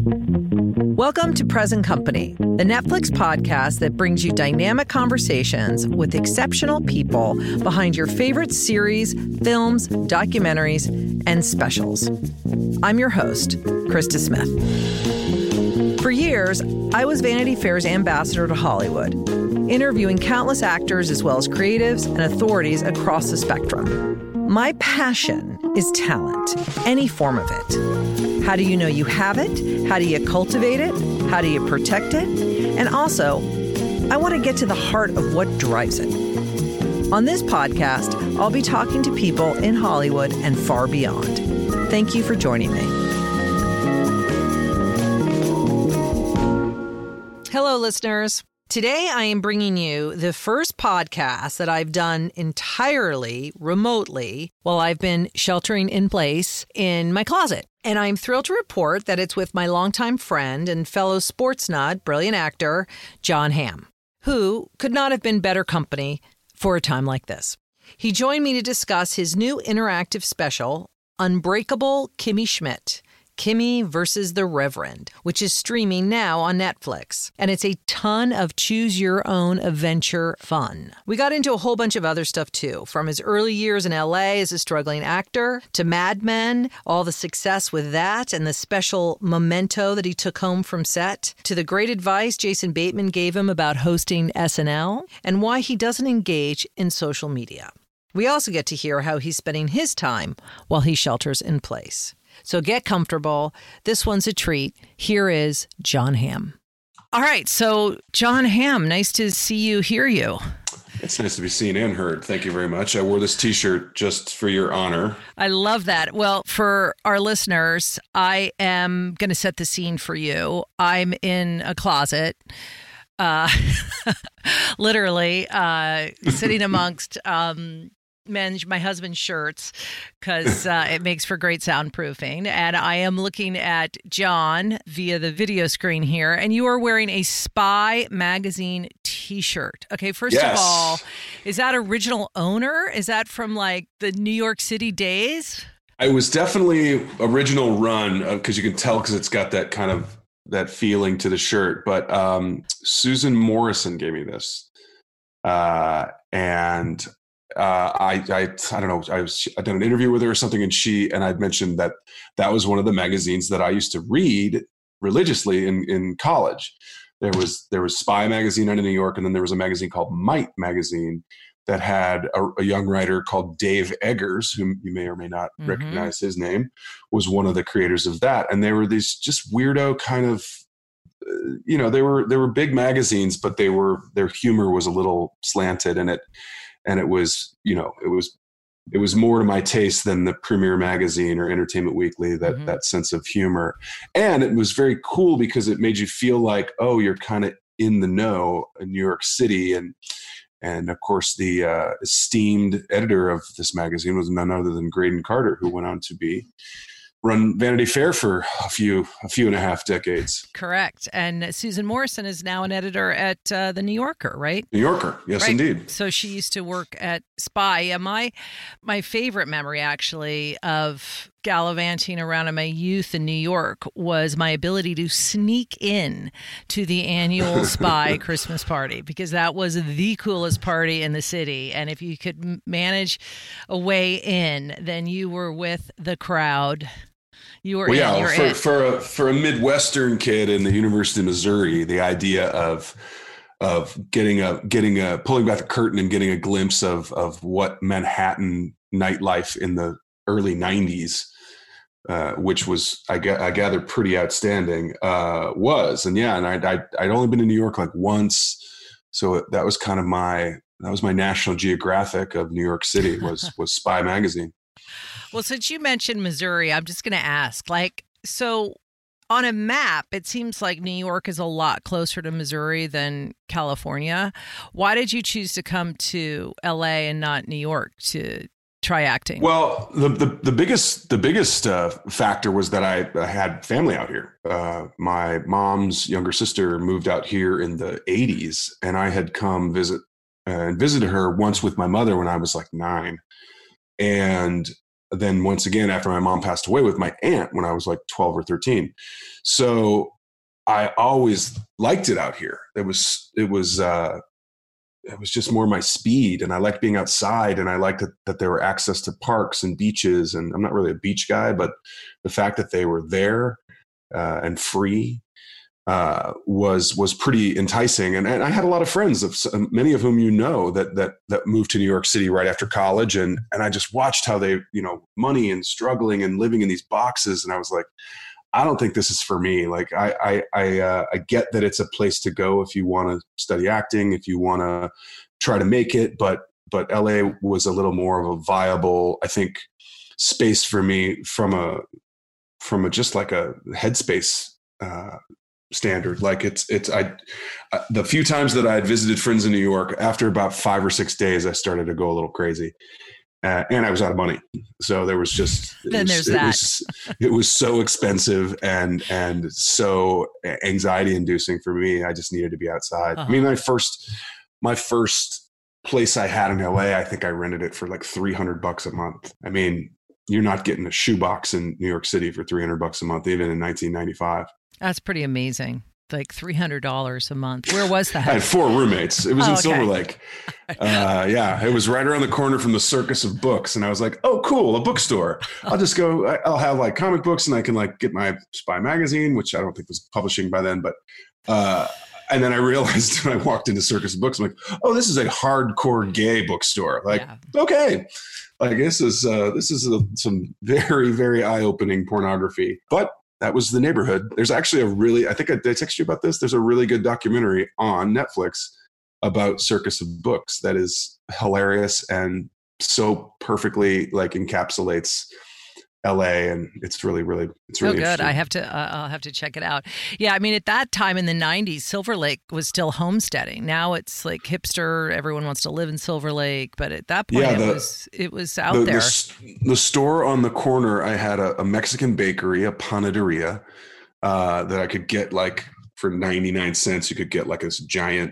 Welcome to Present Company, the Netflix podcast that brings you dynamic conversations with exceptional people behind your favorite series, films, documentaries, and specials. I'm your host, Krista Smith. For years, I was Vanity Fair's ambassador to Hollywood, interviewing countless actors as well as creatives and authorities across the spectrum. My passion is talent, any form of it. How do you know you have it? How do you cultivate it? How do you protect it? And also, I want to get to the heart of what drives it. On this podcast, I'll be talking to people in Hollywood and far beyond. Thank you for joining me. Hello, listeners. Today, I am bringing you the first podcast that I've done entirely remotely while I've been sheltering in place in my closet. And I'm thrilled to report that it's with my longtime friend and fellow sports nut, brilliant actor, Jon Hamm, who could not have been better company for a time like this. He joined me to discuss his new interactive special, Unbreakable Kimmy Schmidt, Kimmy versus the Reverend, which is streaming now on Netflix. And it's a ton of choose-your-own adventure fun. We got into a whole bunch of other stuff, too, from his early years in L.A. as a struggling actor to Mad Men, all the success with that and the special memento that he took home from set, to the great advice Jason Bateman gave him about hosting SNL, and why he doesn't engage in social media. We also get to hear how he's spending his time while he shelters in place. So get comfortable. This one's a treat. Here is Jon Hamm. All right. So Jon Hamm, nice to see you, hear you. It's nice to be seen and heard. Thank you very much. I wore this T-shirt just for your honor. I love that. Well, for our listeners, I am going to set the scene for you. I'm in a closet, literally sitting amongst my husband's shirts because it makes for great soundproofing. And I am looking at Jon via the video screen here. And you are wearing a Spy Magazine T-shirt. Okay, first of all, is that original owner? Is that from like the New York City days? I was definitely original run because you can tell because it's got that kind of that feeling to the shirt. But Susan Morrison gave me this. And I don't know. I did an interview with her or something, and I'd mentioned that was one of the magazines that I used to read religiously in college. There was Spy magazine out of New York, and then there was a magazine called Might magazine that had a young writer called Dave Eggers, whom you may or may not recognize his name, was one of the creators of that. And they were these just weirdo kind of, they were big magazines, but their humor was a little slanted, and it was, it was more to my taste than the Premiere Magazine or Entertainment Weekly, that sense of humor. And it was very cool because it made you feel like, oh, you're kind of in the know in New York City. And of course, the esteemed editor of this magazine was none other than Graydon Carter, who went on to run Vanity Fair for a few and a half decades. Correct. And Susan Morrison is now an editor at The New Yorker, right? New Yorker, yes, right. Indeed. So she used to work at Spy. Yeah, my favorite memory, actually, of gallivanting around in my youth in New York was my ability to sneak in to the annual Spy Christmas party, because that was the coolest party in the city. And if you could manage a way in, then you were with the crowd. You were for a Midwestern kid in the University of Missouri, the idea of pulling back the curtain and getting a glimpse of what Manhattan nightlife in the early 90s, which was I gather pretty outstanding, was. And I'd only been to New York like once, so that was kind of my National Geographic of New York City was Spy magazine. Well, since you mentioned Missouri, I'm just going to ask, so on a map, it seems like New York is a lot closer to Missouri than California. Why did you choose to come to LA and not New York to try acting? Well, the biggest factor was that I had family out here. My mom's younger sister moved out here in the 80s, and I had come visited her once with my mother when I was like 9. And then once again after my mom passed away with my aunt when I was like 12 or 13. So I always liked it out here. It was just more my speed, and I liked being outside, and I liked that there were access to parks and beaches. And I'm not really a beach guy, but the fact that they were there and free was pretty enticing. And I had a lot of friends, many of whom that moved to New York City right after college, and I just watched how they, money and struggling and living in these boxes, and I was like, I don't think this is for me. Like I get that it's a place to go if you want to study acting, if you want to try to make it, but LA was a little more of a viable, I think, space for me from a just like a headspace standard. Like the few times that I had visited friends in New York, after about 5 or 6 days, I started to go a little crazy. And I was out of money. So there was just, it was so expensive and so anxiety inducing for me. I just needed to be outside. I mean, my first place I had in LA, I think I rented it for like $300 a month. I mean, you're not getting a shoebox in New York City for $300 a month, even in 1995. That's pretty amazing. Like $300 a month. Where was that? I had 4 roommates. It was in Silver Lake. It was right around the corner from the Circus of Books. And I was like, oh, cool, a bookstore. I'll just go, I'll have like comic books, and I can like get my Spy magazine, which I don't think was publishing by then. But, and then I realized when I walked into Circus of Books, I'm like, oh, this is a hardcore gay bookstore. Like, okay. Like this is some very, very eye-opening pornography. But that was the neighborhood. There's actually I think I texted you about this. There's a really good documentary on Netflix about Circus of Books that is hilarious and so perfectly like encapsulates LA, and it's really good. I'll have to check it out. Yeah, I mean, at that time in the 90s, Silver Lake was still homesteading. Now it's like hipster. Everyone wants to live in Silver Lake, but at that point, it was out there. The store on the corner, I had a Mexican bakery, a panaderia, that I could get like for 99 cents. You could get like this giant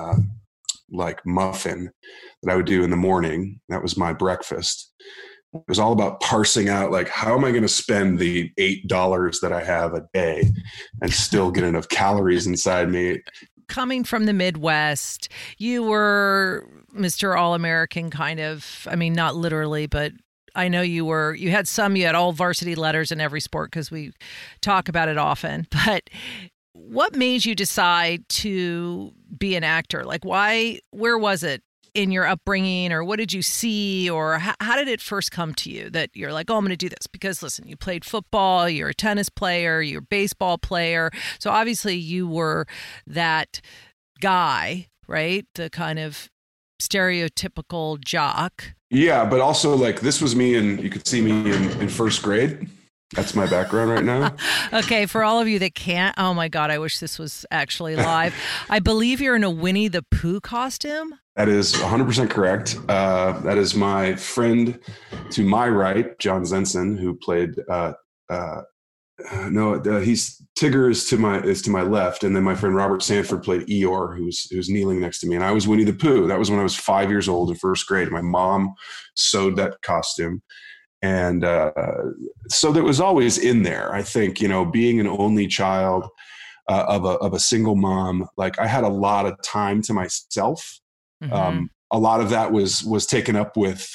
like muffin that I would do in the morning. That was my breakfast. It was all about parsing out, like, how am I going to spend the $8 that I have a day and still get enough calories inside me? Coming from the Midwest, you were Mr. All-American kind of, I mean, not literally, but I know you had all varsity letters in every sport because we talk about it often. But what made you decide to be an actor? Like, where was it in your upbringing, or what did you see, or how did it first come to you that you're like, oh, I'm going to do this? Because listen, you played football, you're a tennis player, you're a baseball player. So obviously you were that guy, right? The kind of stereotypical jock. Yeah, but also like this was me, and you could see me in first grade. That's my background right now. Okay, for all of you that can't, oh my God, I wish this was actually live. I believe you're in a Winnie the Pooh costume. That is 100% correct. That is my friend to my right, John Zenson, who played. He's Tigger is to my left, and then my friend Robert Sanford played Eeyore, who's kneeling next to me, and I was Winnie the Pooh. That was when I was 5 years old in first grade. My mom sewed that costume. And so that was always in there. I think, being an only child of a single mom, like I had a lot of time to myself. Mm-hmm. A lot of that was taken up with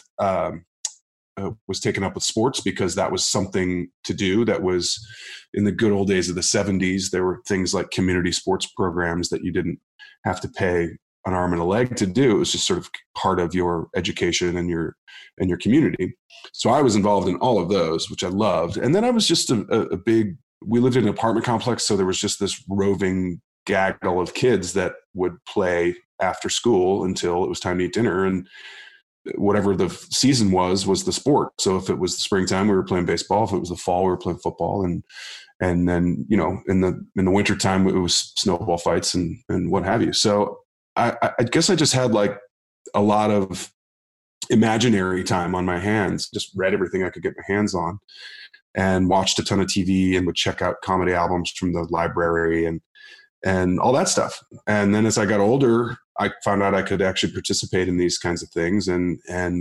sports, because that was something to do. That was in the good old days of the 70s. There were things like community sports programs that you didn't have to pay an arm and a leg to do. It was just sort of part of your education and your community. So I was involved in all of those, which I loved. And then I was just we lived in an apartment complex. So there was just this roving gaggle of kids that would play after school until it was time to eat dinner. And whatever the season was the sport. So if it was the springtime, we were playing baseball. If it was the fall, we were playing football. And then, in the winter time, it was snowball fights and what have you. So I guess I just had like a lot of imaginary time on my hands, just read everything I could get my hands on, and watched a ton of TV, and would check out comedy albums from the library and all that stuff. And then as I got older, I found out I could actually participate in these kinds of things and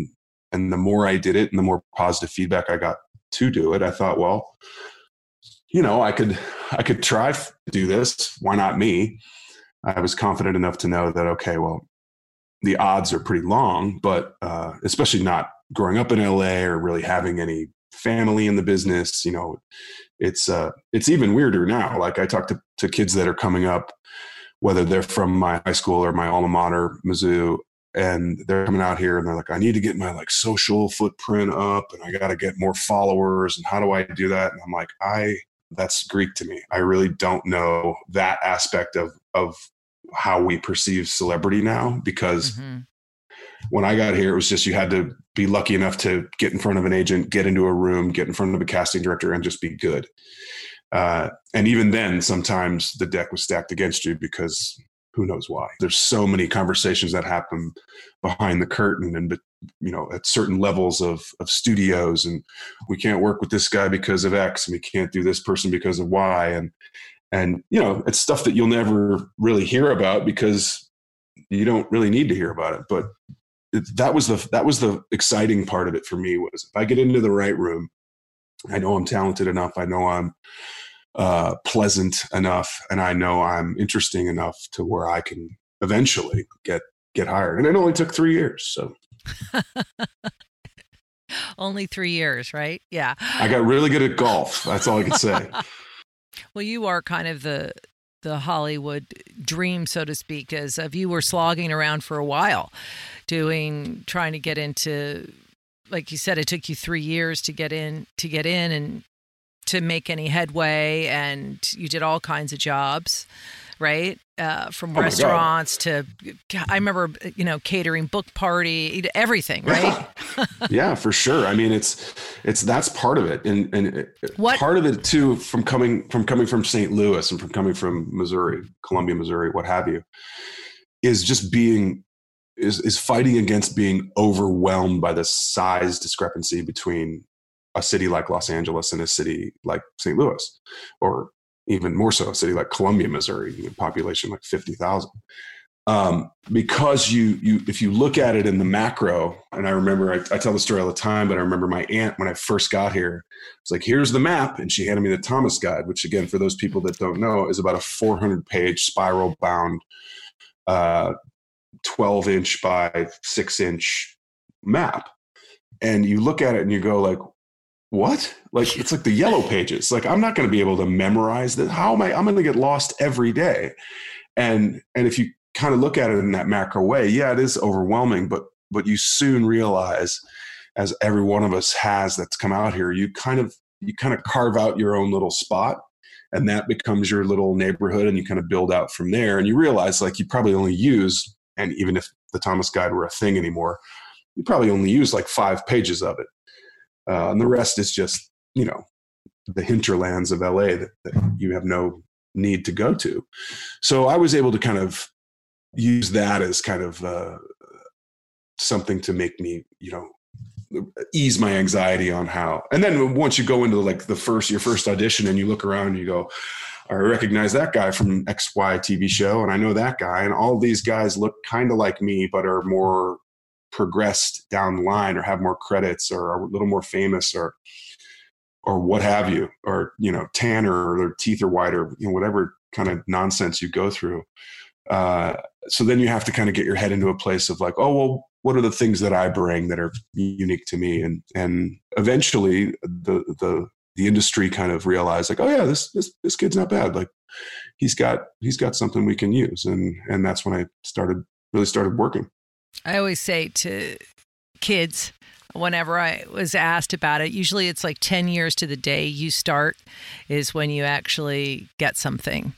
And the more I did it and the more positive feedback I got to do it, I thought, well, I could try to do this. Why not me? I was confident enough to know that, okay, well, the odds are pretty long, but especially not growing up in LA or really having any family in the business, it's even weirder now. Like I talk to kids that are coming up, whether they're from my high school or my alma mater, Mizzou, and they're coming out here and they're like, I need to get my like social footprint up and I got to get more followers. And how do I do that? And I'm like, that's Greek to me. I really don't know that aspect of how we perceive celebrity now, because when I got here, it was just, you had to be lucky enough to get in front of an agent, get into a room, get in front of a casting director, and just be good. And even then, sometimes the deck was stacked against you because who knows why. There's so many conversations that happen behind the curtain and, at certain levels of studios, and we can't work with this guy because of X, and we can't do this person because of Y. And it's stuff that you'll never really hear about because you don't really need to hear about it. But that was the exciting part of it for me, was if I get into the right room, I know I'm talented enough. I know I'm pleasant enough, and I know I'm interesting enough to where I can eventually get hired. And it only took 3 years. So only 3 years, right? Yeah. I got really good at golf. That's all I can say. Well, you are kind of the Hollywood dream, so to speak, as if you were slogging around for a while trying to get into, like you said, it took you 3 years to get in and to make any headway, and you did all kinds of jobs, right? From restaurants to, I remember, catering, book party, everything, right? Yeah, for sure. I mean, that's part of it. And part of it too, from coming from St. Louis and from coming from Missouri, Columbia, Missouri, what have you, is just is fighting against being overwhelmed by the size discrepancy between a city like Los Angeles and a city like St. Louis, or even more so a city like Columbia, Missouri, population like 50,000. Because if you look at it in the macro, and I remember, I tell the story all the time, but I remember my aunt, when I first got here, it's like, here's the map. And she handed me the Thomas Guide, which again, for those people that don't know, is about a 400-page spiral bound, 12-inch by 6-inch map. And you look at it and you go like, what? Like, it's like the yellow pages. Like, I'm not going to be able to memorize that. I'm going to get lost every day. And if you kind of look at it in that macro way, yeah, it is overwhelming, but you soon realize, as every one of us has that's come out here, you kind of carve out your own little spot, and that becomes your little neighborhood, and you kind of build out from there. And you realize, like, you probably only use, and even if the Thomas Guide were a thing anymore, you probably only use like 5 pages of it. And the rest is just, the hinterlands of LA that you have no need to go to. So I was able to kind of use that as kind of something to make me, ease my anxiety on how. And then once you go into like your first audition and you look around and you go, I recognize that guy from XY TV show, and I know that guy, and all these guys look kind of like me, but are more progressed down the line, or have more credits, or are a little more famous, or what have you, or tanner, or their teeth are whiter, whatever kind of nonsense you go through. So then you have to kind of get your head into a place of like, oh well, what are the things that I bring that are unique to me, and eventually the industry kind of realized like, oh yeah, this kid's not bad, like he's got something we can use, and that's when I really started working. I always say to kids, whenever I was asked about it, usually it's like 10 years to the day you start is when you actually get something.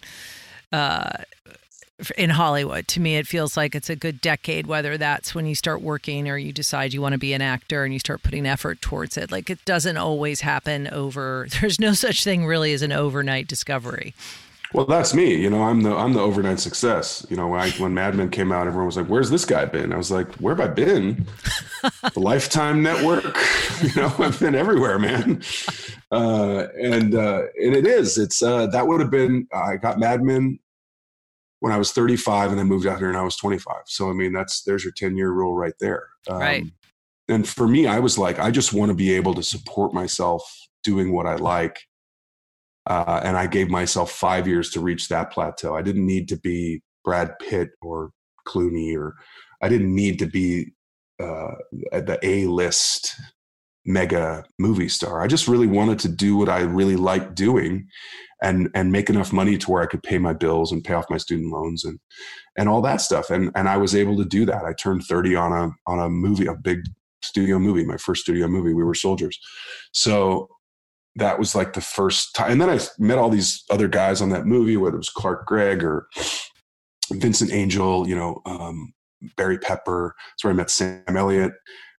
In Hollywood, to me, it feels like it's a good decade, whether that's when you start working or you decide you want to be an actor and you start putting effort towards it. Like, it doesn't always happen there's no such thing really as an overnight discovery. Well, that's me. I'm the overnight success. When Mad Men came out, everyone was like, "Where's this guy been?" I was like, "Where have I been? The Lifetime Network. I've been everywhere, man." And it is. It's that would have been. I got Mad Men when I was 35, and then moved out here and I was 25. So I mean, there's your 10-year rule right there. Right. and for me, I was like, I just want to be able to support myself doing what I like. And I gave myself 5 years to reach that plateau. I didn't need to be Brad Pitt or Clooney, or I didn't need to be at the A-list mega movie star. I just really wanted to do what I really liked doing and make enough money to where I could pay my bills and pay off my student loans and all that stuff. And I was able to do that. I turned 30 on a movie, a big studio movie, my first studio movie, We Were Soldiers. So that was like the first time. And then I met all these other guys on that movie, whether it was Clark Gregg or Vincent Angel, Barry Pepper. That's where I met Sam Elliott.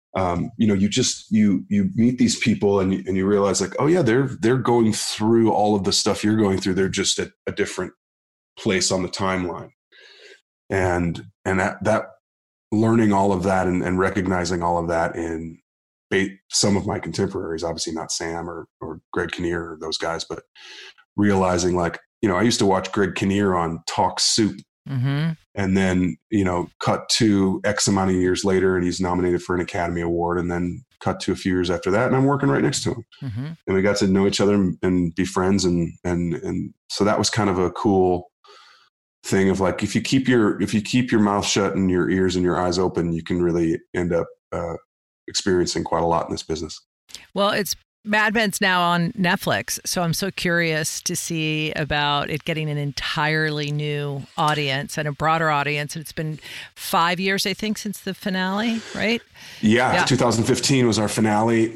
You meet these people and you realize like, oh yeah, they're going through all of the stuff you're going through. They're just at a different place on the timeline. And that learning all of that and recognizing all of that in some of my contemporaries, obviously not Sam or Greg Kinnear or those guys, but realizing like, I used to watch Greg Kinnear on Talk Soup. Mm-hmm. And then, cut to X amount of years later and he's nominated for an Academy Award, and then cut to a few years after that and I'm working right next to him. Mm-hmm. And we got to know each other and be friends. And so that was kind of a cool thing of like, if you keep your mouth shut and your ears and your eyes open, you can really end up experiencing quite a lot in this business. Well, Mad Men's now on Netflix, so I'm so curious to see about it getting an entirely new audience and a broader audience. It's been 5 years, I think, since the finale, right? Yeah. 2015 was our finale.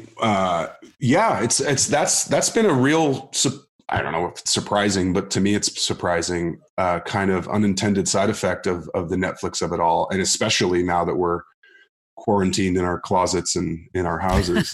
That's been a real, I don't know if it's surprising, but to me it's surprising, kind of unintended side effect of the Netflix of it all, and especially now that we're quarantined in our closets and in our houses.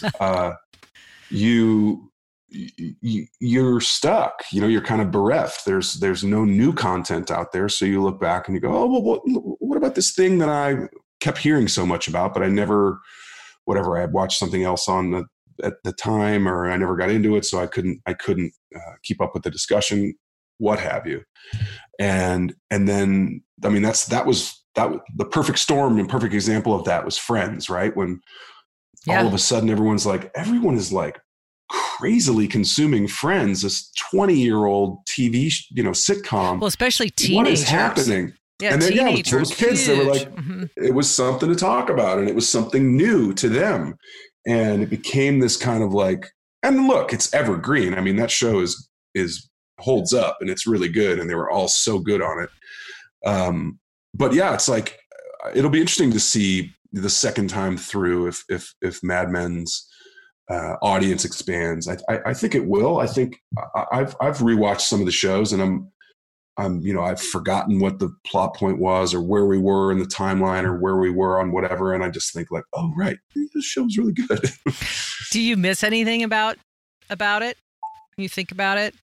You're stuck, you're kind of bereft. There's no new content out there. So you look back and you go, oh, well, what about this thing that I kept hearing so much about, but I never, I had watched something else at the time, or I never got into it. So I couldn't keep up with the discussion, what have you. And then, I mean, that was the perfect storm and perfect example of that was Friends, right? When all of a sudden everyone is like crazily consuming Friends, this 20-year-old TV, sitcom. Well, especially teenagers. What is happening? Yeah, and then teenagers, those kids, they were like, It was something to talk about, and it was something new to them, and it became this kind of like. And look, it's evergreen. I mean, that show is holds up, and it's really good, and they were all so good on it. But yeah, it's like it'll be interesting to see the second time through if Mad Men's audience expands. I think it will. I think I've rewatched some of the shows, and I've forgotten what the plot point was or where we were in the timeline or where we were on whatever, and I just think like, oh right, this show's really good. Do you miss anything about it? When you think about it?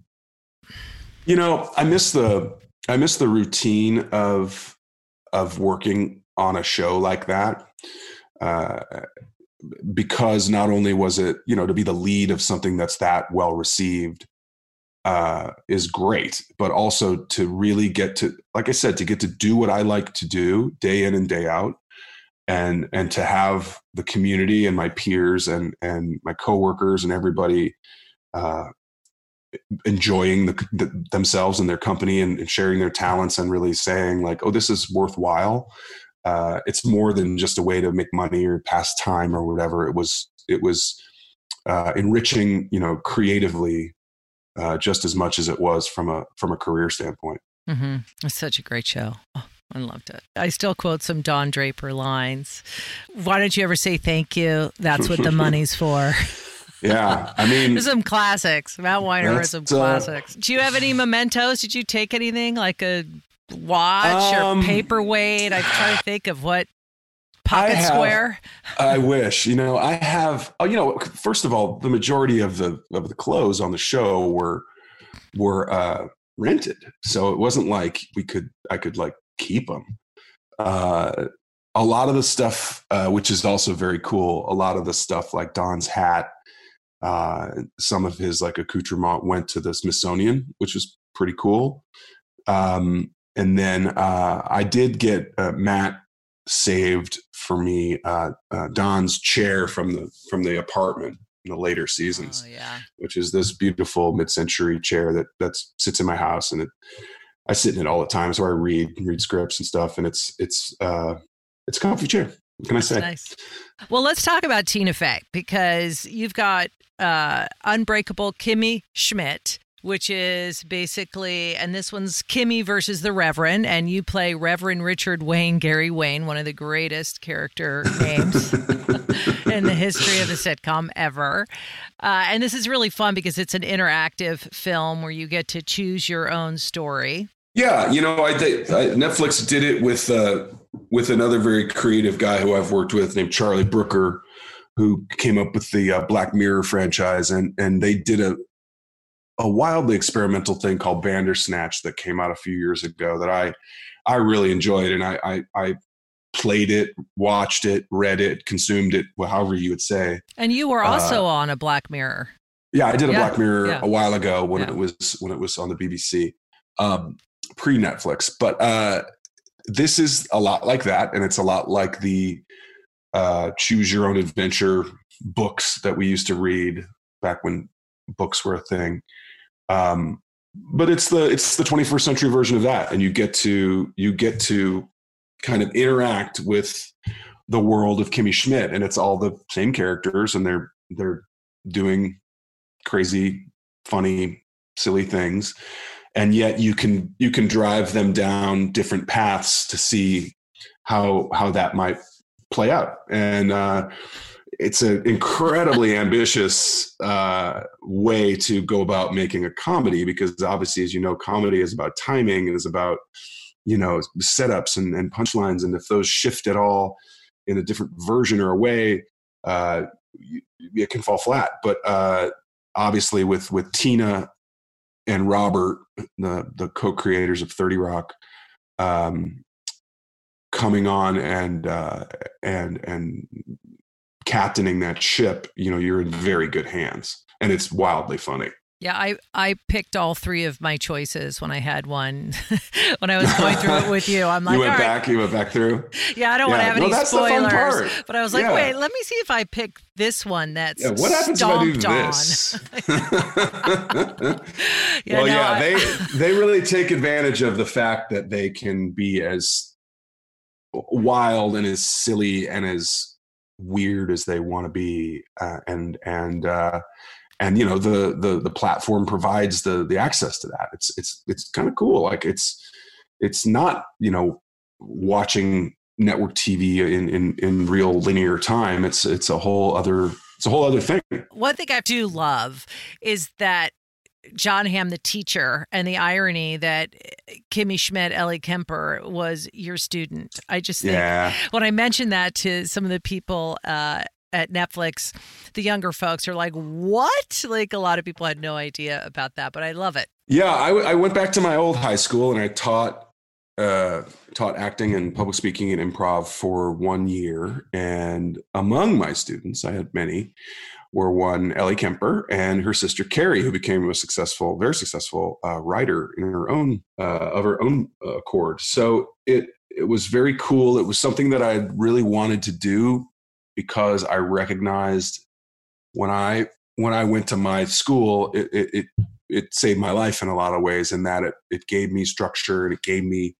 I miss the routine of working on a show like that. Because not only was it, to be the lead of something that's that well received is great, but also to really get to, like I said, to get to do what I like to do day in and day out, and to have the community and my peers and my coworkers and everybody enjoying themselves and their company and sharing their talents and really saying like, oh, this is worthwhile. It's more than just a way to make money or pass time or whatever. It was enriching, creatively, just as much as it was from a career standpoint. Mm-hmm. It's such a great show. Oh, I loved it. I still quote some Don Draper lines. Why don't you ever say thank you? That's what the money's for. Yeah, I mean, there's some classics. Matt Weiner has some classics. Do you have any mementos? Did you take anything like a watch or paperweight? I'm trying to think of what pocket square. I wish, I have, first of all, the majority of the clothes on the show were rented. So it wasn't like I could like keep them. A lot of the stuff, which is also very cool. A lot of the stuff like Don's hat, some of his like accoutrement went to the Smithsonian, which was pretty cool. And then I did get Matt saved for me Don's chair from the apartment in the later seasons, which is this beautiful mid-century chair that sits in my house, and I sit in it all the time. So I read scripts and stuff, and it's a comfy chair. What can I say? Nice. Well, let's talk about Tina Fey, because you've got Unbreakable Kimmy Schmidt, which is basically, and this one's Kimmy versus the Reverend, and you play Reverend Richard Wayne Gary Wayne, one of the greatest character names in the history of the sitcom ever. And this is really fun because it's an interactive film where you get to choose your own story. Yeah, Netflix did it with another very creative guy who I've worked with named Charlie Brooker, who came up with the Black Mirror franchise, and they did a wildly experimental thing called Bandersnatch that came out a few years ago that I really enjoyed, and I played it, watched it, read it, consumed it, however you would say. And you were also on a Black Mirror. Yeah, I did a Black Mirror a while ago when it was on the BBC, pre-Netflix. But this is a lot like that, and it's a lot like the choose your own adventure books that we used to read back when books were a thing. But it's the 21st century version of that, and you get to kind of interact with the world of Kimmy Schmidt, and it's all the same characters, and they're doing crazy, funny, silly things, and yet you can drive them down different paths to see how that might play out. And it's an incredibly ambitious way to go about making a comedy, because obviously, as you know, comedy is about timing and is about, setups and punchlines. And if those shift at all in a different version or a way, it can fall flat. But obviously with Tina and Robert, the co-creators of 30 Rock, coming on and captaining that ship, you're in very good hands, and it's wildly funny. Yeah, I picked all three of my choices when I had one. When I was going through it with you, I'm like, you went back through. Yeah, I don't want to have any that's spoilers. The fun part. But I was like, wait, let me see if I pick this one that's what happens if I do this? They really take advantage of the fact that they can be as wild and as silly and as weird as they want to be, and the platform provides the access to that. It's kind of cool. Like it's not watching network TV in real linear time. It's a whole other thing. One thing I do love is that John Hamm, the teacher, and the irony that Kimmy Schmidt, Ellie Kemper, was your student. I just think when I mentioned that to some of the people at Netflix, the younger folks are like, what? Like, a lot of people had no idea about that, but I love it. Yeah, I went back to my old high school and I taught acting and public speaking and improv for 1 year. And among my students, I had many, were one Ellie Kemper and her sister Carrie, who became very successful writer in her own of her own accord. So it was very cool. It was something that I really wanted to do, because I recognized when I went to my school, it saved my life in a lot of ways, in that it gave me structure, and it gave me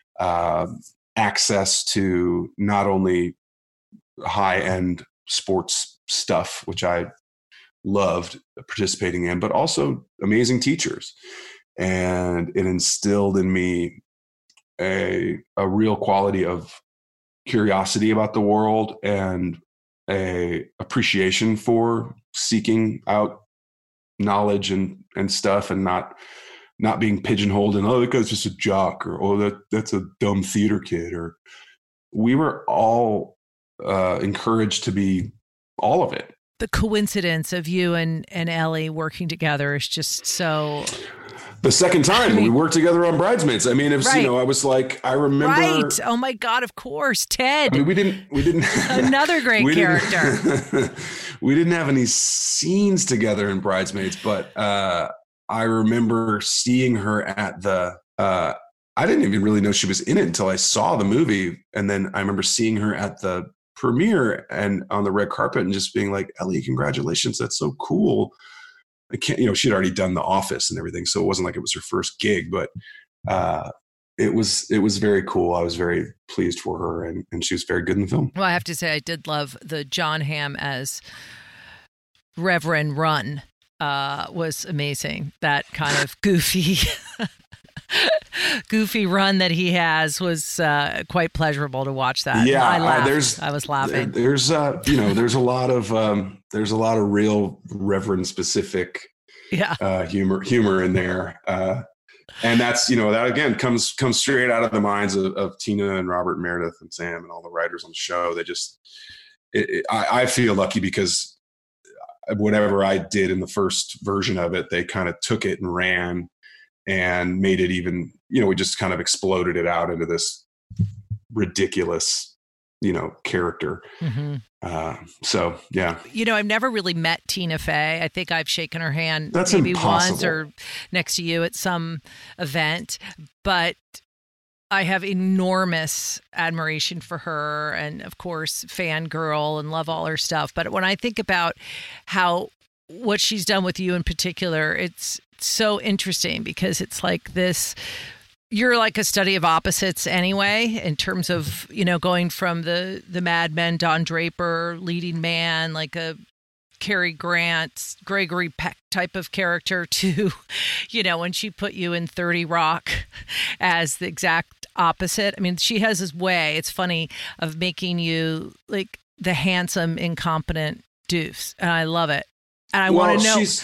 access to not only high-end sports stuff, which I loved participating in, but also amazing teachers. And it instilled in me a real quality of curiosity about the world and a appreciation for seeking out knowledge and stuff, and not being pigeonholed in, that guy's just a jock, or that's a dumb theater kid. Or we were all encouraged to be all of it. The coincidence of you and Ellie working together is just so. The second time we worked together on Bridesmaids. I mean, it was, I was like, I remember. Right. Oh my God, of course. Ted. I mean, we didn't. Another great character. We didn't have any scenes together in Bridesmaids, but I remember seeing her at I didn't even really know she was in it until I saw the movie. And then I remember seeing her at the premiere and on the red carpet and just being like, Ellie, congratulations. That's so cool. I can't, she'd already done The Office and everything. So it wasn't like it was her first gig, but it was very cool. I was very pleased for her, and she was very good in the film. Well, I have to say, I did love the John Hamm as Reverend Run. Was amazing. That kind of goofy run that he has was quite pleasurable to watch that. Yeah, I laughed. I was laughing. There's there's a lot of real Reverend specific humor in there. And that's, that again comes straight out of the minds of Tina and Robert and Meredith and Sam and all the writers on the show. They just, I feel lucky because whatever I did in the first version of it, they kind of took it and ran and made it even, we just kind of exploded it out into this ridiculous, character. Mm-hmm. So, yeah. I've never really met Tina Fey. I think I've shaken her hand That's maybe impossible. once or next to you at some event, but I have enormous admiration for her and, of course, fangirl and love all her stuff. But when I think about what she's done with you in particular, it's so interesting because it's like this, you're like a study of opposites anyway, in terms of, going from the Mad Men, Don Draper, leading man, like a Cary Grant, Gregory Peck type of character to, when she put you in 30 Rock as the exact opposite. I mean, she has this way, it's funny, of making you like the handsome, incompetent doofus. And I love it. And I want to know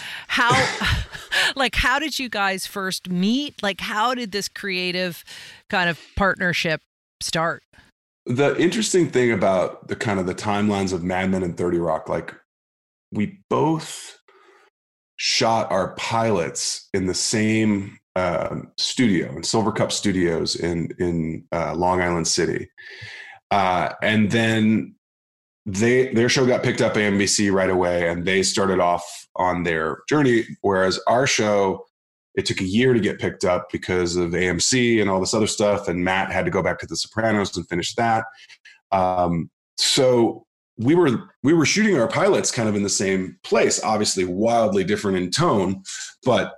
how did you guys first meet? Like, how did this creative kind of partnership start? The interesting thing about the kind of the timelines of Mad Men and 30 Rock, like we both shot our pilots in the same studio in Silver Cup Studios in Long Island City. And then their show got picked up by NBC right away, and they started off on their journey. Whereas our show, it took a year to get picked up because of AMC and all this other stuff. And Matt had to go back to The Sopranos and finish that. So we were shooting our pilots kind of in the same place, obviously wildly different in tone, but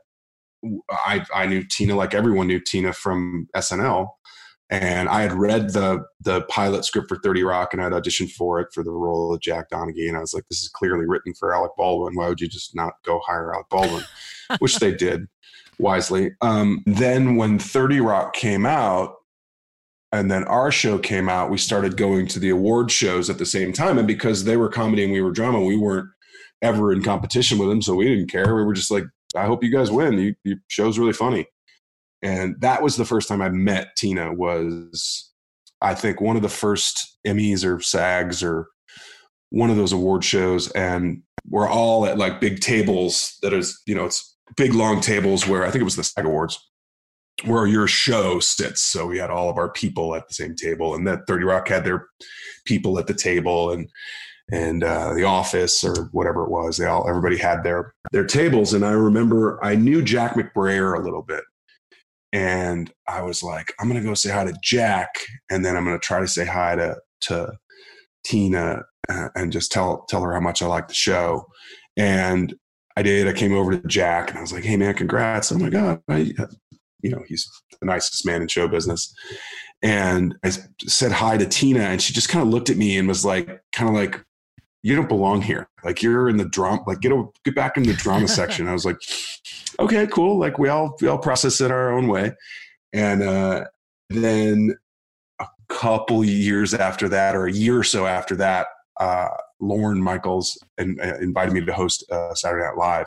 I knew Tina like everyone knew Tina from SNL. And I had read the pilot script for 30 Rock, and I'd auditioned for it for the role of Jack Donaghy. And I was like, this is clearly written for Alec Baldwin. Why would you just not go hire Alec Baldwin? Which they did wisely. Then when 30 Rock came out, and then our show came out, we started going to the award shows at the same time. And because they were comedy and we were drama, we weren't ever in competition with them. So we didn't care. We were just like, I hope you guys win. Your show's really funny. And that was the first time I met Tina. Was, I think, one of the first Emmys or SAGs or one of those award shows. And we're all at like big tables that is, it's big long tables where I think it was the SAG Awards where your show sits. So we had all of our people at the same table, and that 30 Rock had their people at the table, and The Office or whatever it was. Everybody had their tables. And I remember I knew Jack McBrayer a little bit. And I was like, I'm going to go say hi to Jack. And then I'm going to try to say hi to Tina and just tell her how much I like the show. And I did. I came over to Jack and I was like, hey man, congrats. Oh my God. He's the nicest man in show business. And I said hi to Tina, and she just kind of looked at me and was like, you don't belong here. Like, you're in the drama, like get back in the drama section. I was like, okay, cool. Like we all process it our own way. And then a couple years after that, or a year or so after that, Lorne Michaels invited me to host Saturday Night Live.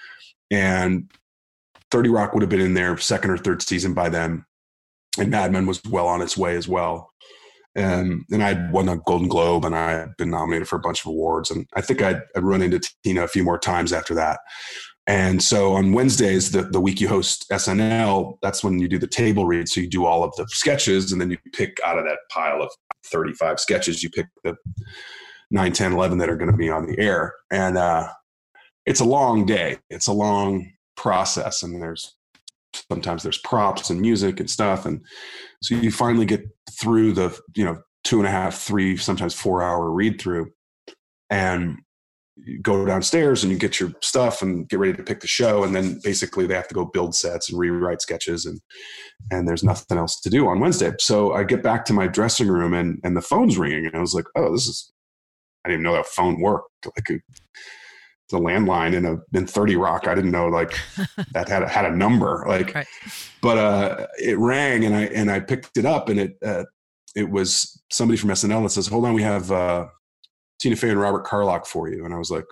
And 30 Rock would have been in their second or third season by then. And Mad Men was well on its way as well. And I'd won a Golden Globe, and I had been nominated for a bunch of awards. And I think I'd run into Tina a few more times after that. And so on Wednesdays, the week you host SNL, that's when you do the table read. So you do all of the sketches, and then you pick out of that pile of 35 sketches, you pick the 9, 10, 11 that are going to be on the air. And it's a long day. It's a long process. And there's sometimes there's props and music and stuff. And so you finally get through the, 2.5, 3, sometimes 4-hour read through, and you go downstairs and you get your stuff and get ready to pick the show. And then basically they have to go build sets and rewrite sketches, and there's nothing else to do on Wednesday. So I get back to my dressing room and the phone's ringing, and I was like, oh, I didn't know that phone worked. Like it's a landline in 30 Rock. I didn't know like that had a number, like, right. But it rang, and I picked it up, and it was somebody from SNL that says, hold on, we have Tina Fey and Robert Carlock for you. And I was like,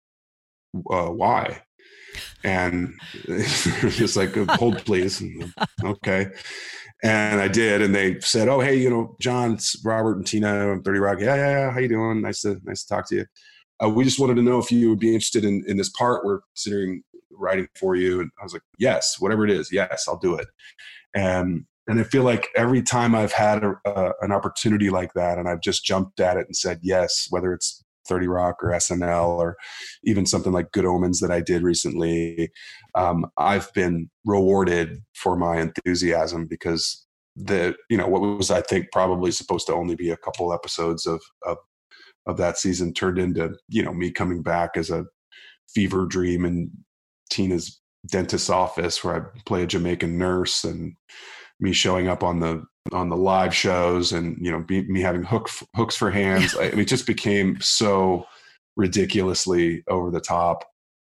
why? And just like, hold please. And, okay. And I did. And they said, oh, hey, John, it's Robert and Tina on 30 Rock. Yeah. How you doing? Nice to talk to you. We just wanted to know if you would be interested in this part. We're considering writing for you. And I was like, yes, whatever it is. Yes, I'll do it. And I feel like every time I've had an opportunity like that, and I've just jumped at it and said yes, whether it's 30 Rock or SNL or even something like Good Omens that I did recently, I've been rewarded for my enthusiasm, because what was, I think, probably supposed to only be a couple episodes of that season turned into, me coming back as a fever dream in Tina's dentist's office where I play a Jamaican nurse, and me showing up on the live shows, and me having hooks for hands. It just became so ridiculously over the top,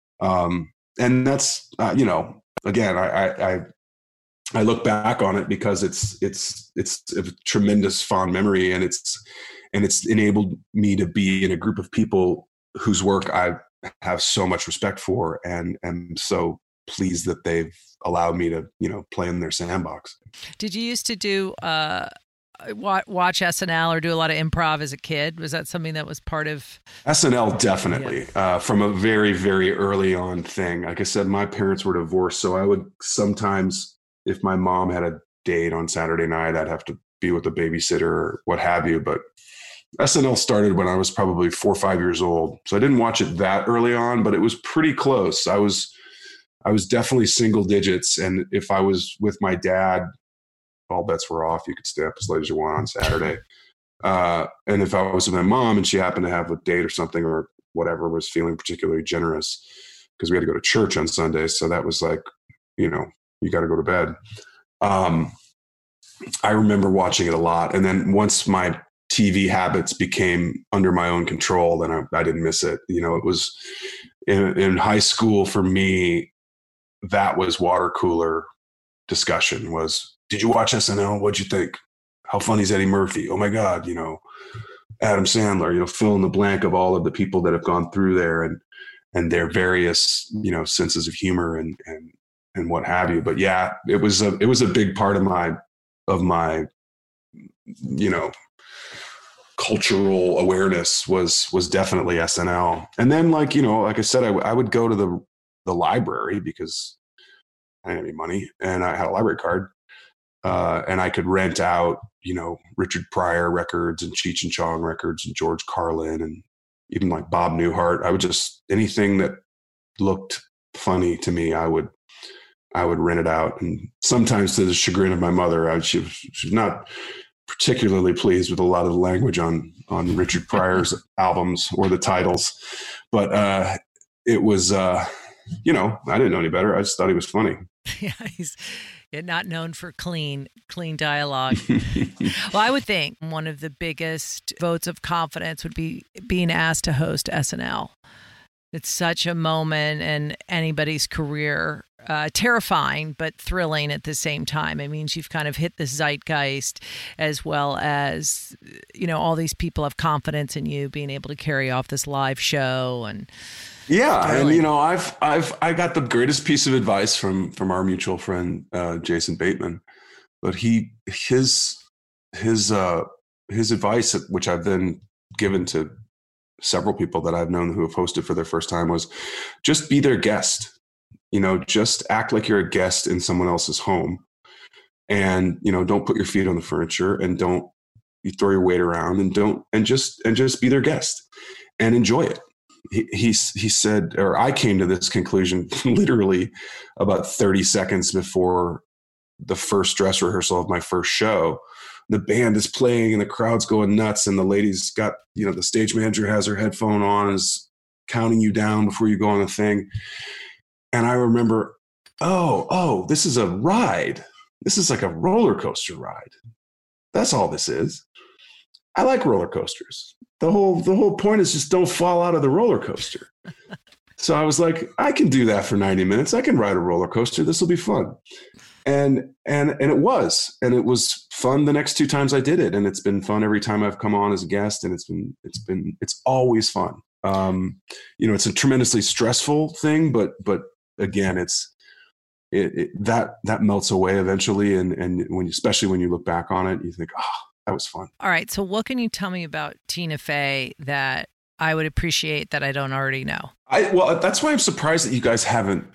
and that's again, I look back on it because it's a tremendous fond memory, and it's enabled me to be in a group of people whose work I have so much respect for, and am so pleased that they've allowed me to play in their sandbox. Did you used to do watch SNL or do a lot of improv as a kid? Was that something that was part of SNL? Definitely. From a very, very early on thing. Like I said, my parents were divorced, so I would sometimes, if my mom had a date on Saturday night, I'd have to be with a babysitter or what have you. But SNL started when I was probably 4 or 5 years old, so I didn't watch it that early on, but it was pretty close. I was definitely single digits. And if I was with my dad, all bets were off. You could stay up as late as you want on Saturday. And if I was with my mom and she happened to have a date or something or whatever, was feeling particularly generous, because we had to go to church on Sunday. So that was like, you got to go to bed. I remember watching it a lot. And then once my TV habits became under my own control, then I didn't miss it. It was in high school for me, that was water cooler discussion was, did you watch SNL? What'd you think? How funny is Eddie Murphy? Oh my God, Adam Sandler, fill in the blank of all of the people that have gone through there and their various, senses of humor and what have you. But yeah, it was a big part of my cultural awareness was definitely SNL. And then like I said, I would go to the library because I didn't have any money and I had a library card, and I could rent out, Richard Pryor records and Cheech and Chong records and George Carlin and even like Bob Newhart. I would just, anything that looked funny to me, I would rent it out. And sometimes to the chagrin of my mother, she was not particularly pleased with a lot of the language on Richard Pryor's albums or the titles, but it was, I didn't know any better. I just thought he was funny. Yeah, he's not known for clean dialogue. Well, I would think one of the biggest votes of confidence would be being asked to host SNL. It's such a moment in anybody's career, terrifying, but thrilling at the same time. It means you've kind of hit the zeitgeist, as well as, all these people have confidence in you being able to carry off this live show. And yeah. Thrilling. And, I got the greatest piece of advice from our mutual friend, Jason Bateman, but his advice, which I've then given to several people that I've known who have hosted for their first time, was just be their guest. Just act like you're a guest in someone else's home, and don't put your feet on the furniture, and don't you throw your weight around, and just be their guest and enjoy it. He said, or I came to this conclusion literally about 30 seconds before the first dress rehearsal of my first show. The band is playing and the crowd's going nuts, and the lady's got, the stage manager has her headphone on, is counting you down before you go on the thing. And I remember, oh, this is a ride. This is like a roller coaster ride. That's all this is. I like roller coasters. The whole point is just don't fall out of the roller coaster. So I was like, I can do that for 90 minutes. I can ride a roller coaster. This will be fun. And it was fun the next 2 times I did it. And it's been fun every time I've come on as a guest. And it's always fun. It's a tremendously stressful thing, but again, that melts away eventually. And especially when you look back on it, you think, that was fun. All right. So what can you tell me about Tina Fey that I would appreciate that I don't already know? Well, that's why I'm surprised that you guys haven't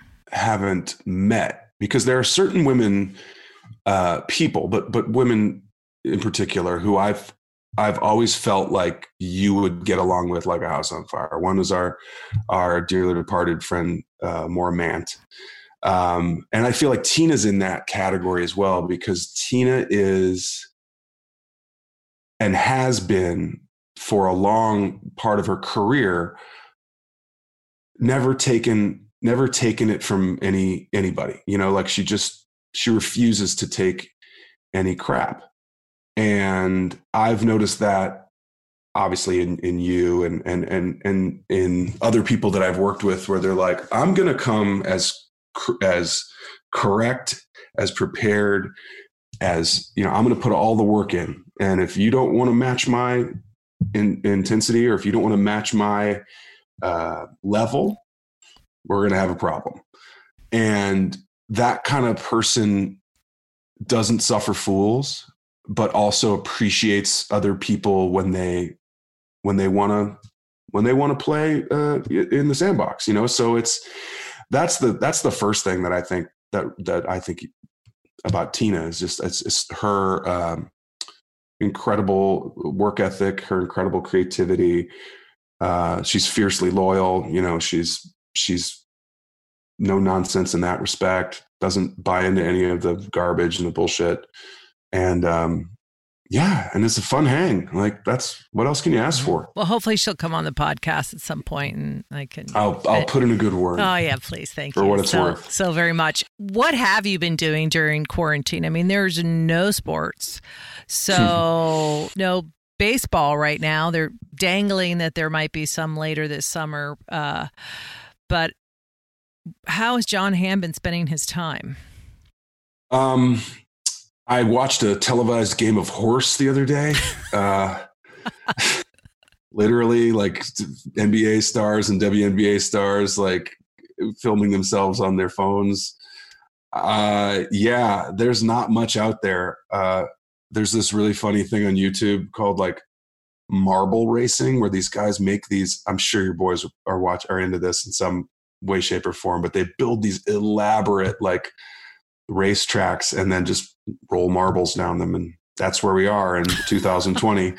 met, because there are certain women, people, but women in particular who I've always felt like you would get along with like a house on fire. One was our dearly departed friend, Maura Mant. And I feel like Tina's in that category as well, because Tina is and has been for a long part of her career, never taken it from anybody, like she refuses to take any crap. And I've noticed that obviously in you and in other people that I've worked with, where they're like, I'm going to come as correct, as prepared, as, I'm going to put all the work in. And if you don't want to match my intensity, or if you don't want to match my level, we're going to have a problem. And that kind of person doesn't suffer fools, but also appreciates other people when they want to play in the sandbox, So that's the first thing that I think that I think about Tina is just it's her incredible work ethic, her incredible creativity. She's fiercely loyal. She's no nonsense in that respect. Doesn't buy into any of the garbage and the bullshit. And and it's a fun hang. Like, that's what else can you ask for? Well, hopefully she'll come on the podcast at some point, and I can. I'll put in a good word. Oh yeah, please, thank you for what it's worth. So very much. What have you been doing during quarantine? I mean, there's no sports, so no baseball right now. They're dangling that there might be some later this summer, but how has Jon Hamm been spending his time? I watched a televised game of horse the other day. Literally, like NBA stars and WNBA stars, like filming themselves on their phones. There's not much out there. There's this really funny thing on YouTube called like marble racing, where these guys make these. I'm sure your boys are into this in some way, shape, or form, but they build these elaborate like race tracks and then just roll marbles down them, and that's where we are in 2020.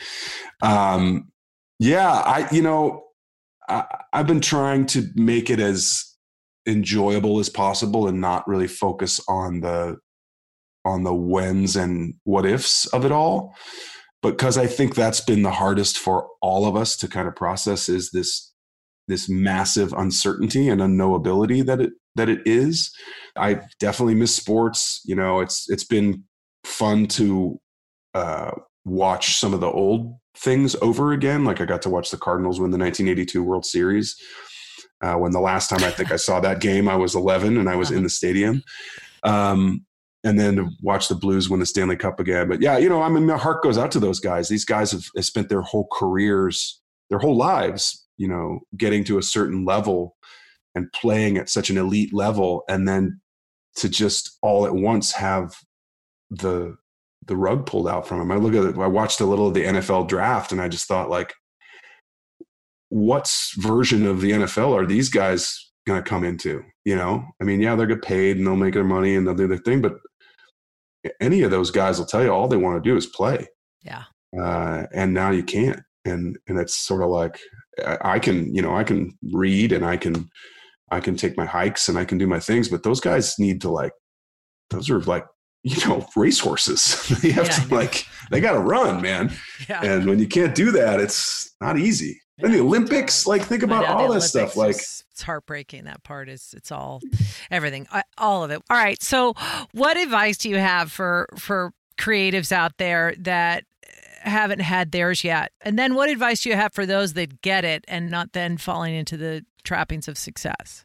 I've been trying to make it as enjoyable as possible and not really focus on the whens and what ifs of it all, because I think that's been the hardest for all of us to kind of process, is this massive uncertainty and unknowability that it is. I definitely miss sports. It's been fun to watch some of the old things over again. Like, I got to watch the Cardinals win the 1982 World Series. When the last time I think I saw that game, I was 11 and I was in the stadium. And then to watch the Blues win the Stanley Cup again. But yeah, my heart goes out to those guys. These guys have spent their whole careers, their whole lives, getting to a certain level and playing at such an elite level, and then to just all at once have the rug pulled out from them. I watched a little of the NFL draft, and I just thought, like, what version of the NFL are these guys going to come into? I mean, yeah, they'll get paid and they'll make their money and they'll do their thing, but any of those guys will tell you all they want to do is play. Yeah. And now you can't. And it's sort of like, I can read and I can take my hikes and I can do my things, but those guys need to, like, those are like racehorses. They have to they got to run, man. Yeah. And when you can't do that, it's not easy. Yeah, and the Olympics, think about all that stuff. It's heartbreaking. That part it's all, everything, all of it. All right. So what advice do you have for creatives out there that haven't had theirs yet? And then what advice do you have for those that get it and not then falling into the trappings of success?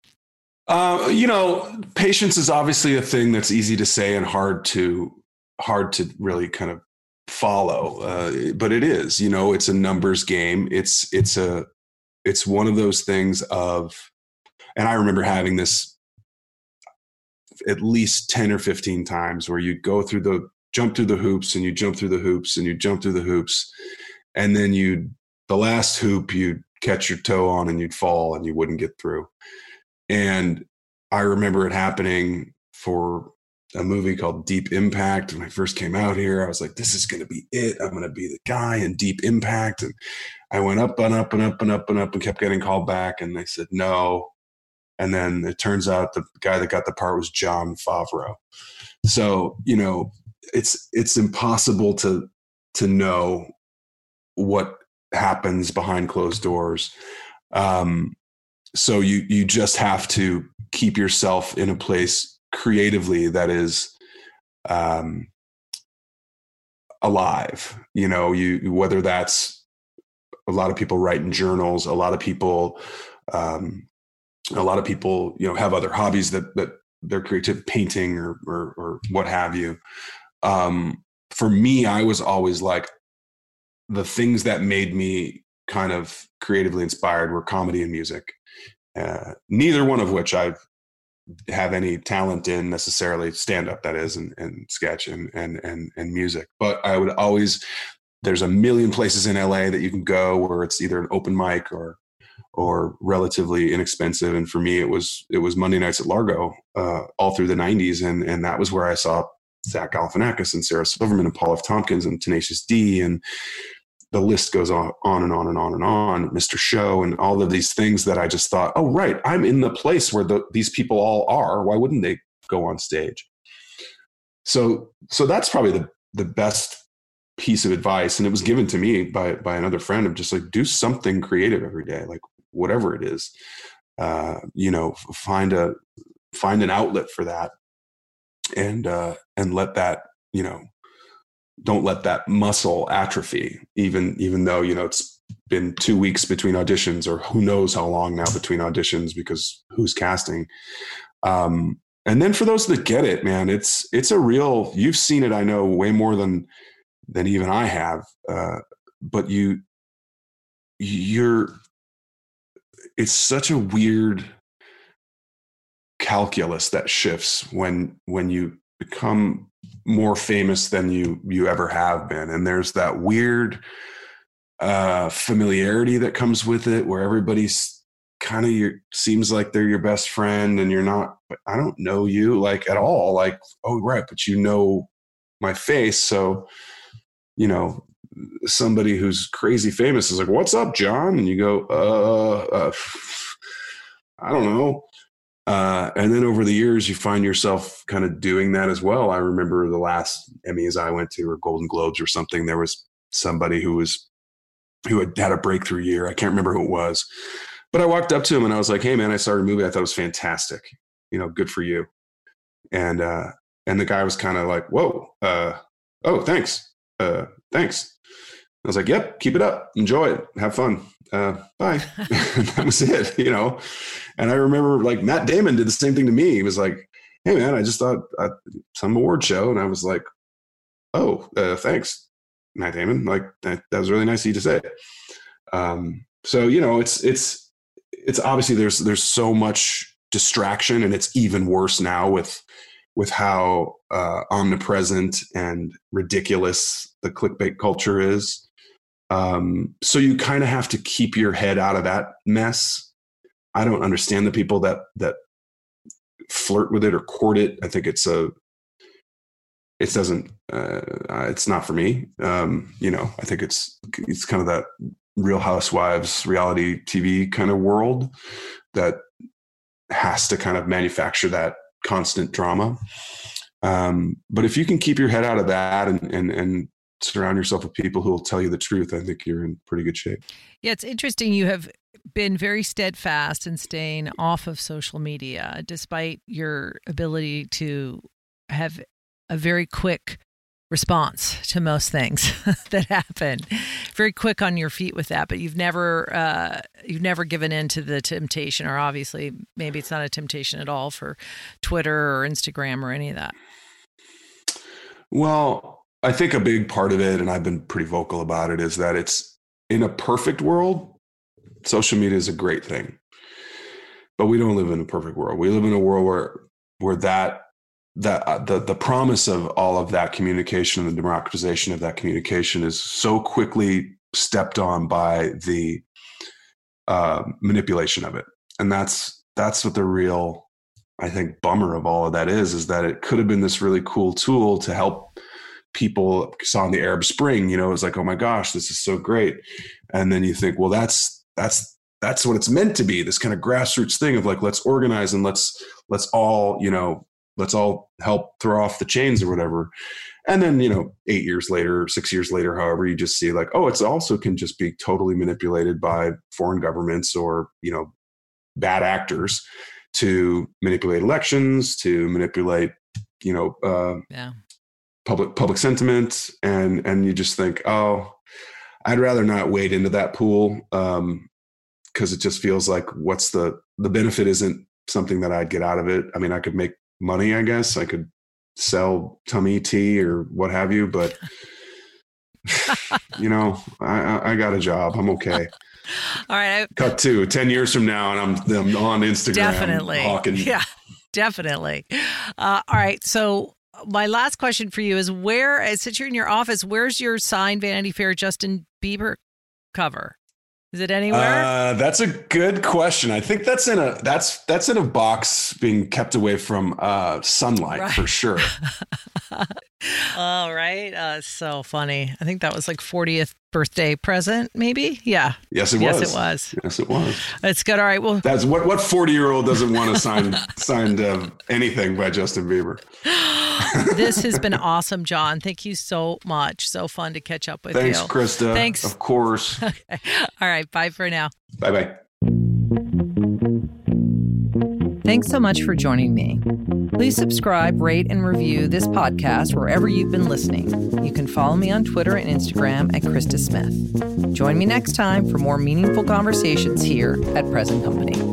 Patience is obviously a thing that's easy to say and hard to really kind of follow. But it is, it's a numbers game. It's one of those things of, and I remember having this at least 10 or 15 times where you jump through the hoops and you jump through the hoops and you jump through the hoops. And then the last hoop, you'd catch your toe on and you'd fall and you wouldn't get through. And I remember it happening for a movie called Deep Impact. When I first came out here, I was like, this is going to be it. I'm going to be the guy in Deep Impact. And I went up and up and up and up and up and kept getting called back. And they said, no. And then it turns out the guy that got the part was Jon Favreau. So, it's impossible to know what happens behind closed doors. So you just have to keep yourself in a place creatively that is alive. Whether that's a lot of people write in journals, a lot of people have other hobbies that they're creative, painting or what have you. For me, I was always like, the things that made me kind of creatively inspired were comedy and music. Neither one of which I have any talent in necessarily, stand-up that is, and sketch and music. But I would always, there's a million places in LA that you can go where it's either an open mic or relatively inexpensive. And for me, it was Monday nights at Largo all through the 90s. And that was where I saw Zach Galifianakis and Sarah Silverman and Paul F. Tompkins and Tenacious D, and the list goes on and on and on and on, Mr. Show, and all of these things that I just thought, oh, right, I'm in the place where these people all are. Why wouldn't they go on stage? So that's probably the best piece of advice. And it was given to me by another friend of just like, do something creative every day, like whatever it is, find an outlet for that, and let that, don't let that muscle atrophy, even though, it's been 2 weeks between auditions, or who knows how long now between auditions, because who's casting. And then for those that get it, man, it's a real, you've seen it, I know, way more than even I have. But it's such a weird calculus that shifts when you become more famous than you ever have been. And there's that weird familiarity that comes with it, where everybody's kind of seems like they're your best friend, and you're not, I don't know you like at all. Like, oh, right. But my face. So, somebody who's crazy famous is like, what's up, John? And you go, I don't know. And then over the years, you find yourself kind of doing that as well. I remember the last Emmys I went to, or Golden Globes or something, there was somebody who had a breakthrough year. I can't remember who it was, but I walked up to him and I was like, hey man, I saw your movie. I thought it was fantastic. Good for you. And the guy was kind of like, whoa, oh, thanks. Thanks. I was like, yep, keep it up. Enjoy it. Have fun. Bye. That was it, And I remember like Matt Damon did the same thing to me. He was like, hey man, I just thought some award show. And I was like, oh, thanks, Matt Damon. Like that was really nice of you to say. So, it's obviously there's so much distraction, and it's even worse now with how omnipresent and ridiculous the clickbait culture is. So you kind of have to keep your head out of that mess. I don't understand the people that flirt with it or court it. I think it's not for me. I think it's kind of that Real Housewives reality TV kind of world that has to kind of manufacture that constant drama. But if you can keep your head out of that and surround yourself with people who will tell you the truth, I think you're in pretty good shape. Yeah, it's interesting. You have been very steadfast in staying off of social media, despite your ability to have a very quick response to most things that happen. Very quick on your feet with that, but you've never given in to the temptation, or obviously maybe it's not a temptation at all for Twitter or Instagram or any of that. Well, I think a big part of it, and I've been pretty vocal about it, is that it's in a perfect world, social media is a great thing, but we don't live in a perfect world. We live in a world where the promise of all of that communication and the democratization of that communication is so quickly stepped on by the manipulation of it. And that's what the real, I think, bummer of all of that is that it could have been this really cool tool to help people. Saw in the Arab Spring, it was like, oh my gosh, this is so great. And then you think, well, that's what it's meant to be, this kind of grassroots thing of like, let's organize and let's all, let's all help throw off the chains or whatever. And then, 8 years later, 6 years later, however, you just see like, oh, it's also can just be totally manipulated by foreign governments or, bad actors to manipulate elections, to manipulate, public sentiment. And you just think, oh, I'd rather not wade into that pool. Because it just feels like what's the benefit isn't something that I'd get out of it. I mean, I could make money, I guess. I could sell tummy tea or what have you, but I got a job. I'm okay. All right. Cut to 10 years from now and I'm on Instagram. Definitely. Hawking. Yeah, definitely. All right. So my last question for you is since you're in your office, where's your signed Vanity Fair Justin Bieber cover? Is it anywhere? That's a good question. I think that's in a box being kept away from sunlight for sure. All right. So funny. I think that was like 40th birthday present, maybe. Yeah. Yes, it was. It's good. All right. Well, that's what 40-year-old doesn't want to sign anything by Justin Bieber. This has been awesome, John. Thank you so much. So fun to catch up with you. Thanks, Krista. Thanks. Of course. Okay. All right. Bye for now. Bye-bye. Thanks so much for joining me. Please subscribe, rate, and review this podcast wherever you've been listening. You can follow me on Twitter and Instagram at Krista Smith. Join me next time for more meaningful conversations here at Present Company.